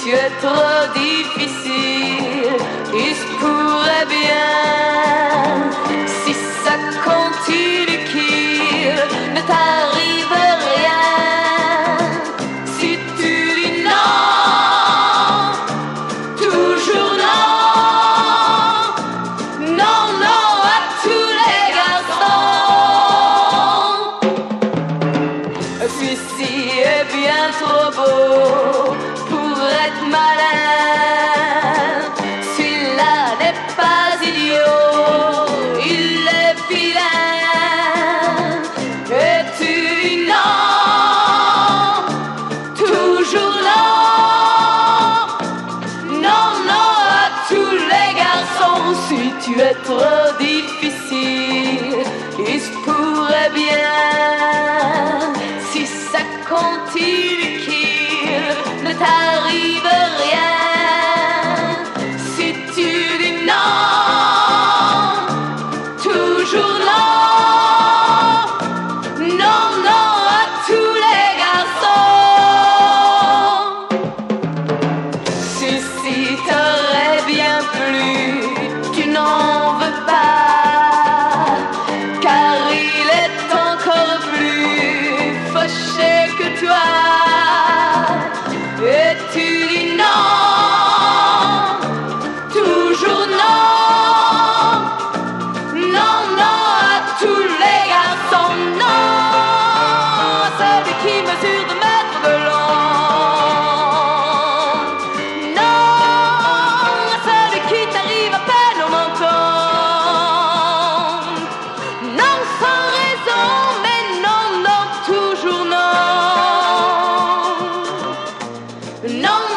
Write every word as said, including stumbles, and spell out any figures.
tu es trop difficile, il se pourrait bien, si ça continue qu'il ne t'arrive rien. Si tu dis non, toujours non, non, non à tous les garçons. Celui-ci est bien trop beau pour être malin, celui-là n'est pas idiot, il est vilain. Et tu dis non, toujours non, non, non à tous les garçons. Si tu es trop difficile, il se pourrait bien, si ça continue qu'il ne t'arrive rien. Si tu dis non, toujours non, non, non à tous les garçons. Si, si t'aurais bien plu, tu n'en veux pas, car il est encore plus fauché que toi. Et tu dis non, toujours non, non, non à tous les garçons. Non, celui qui mesure deux mètres de long. Non, celui qui t'arrive à peine au menton. Non, sans raison, mais non, non, toujours non. Non.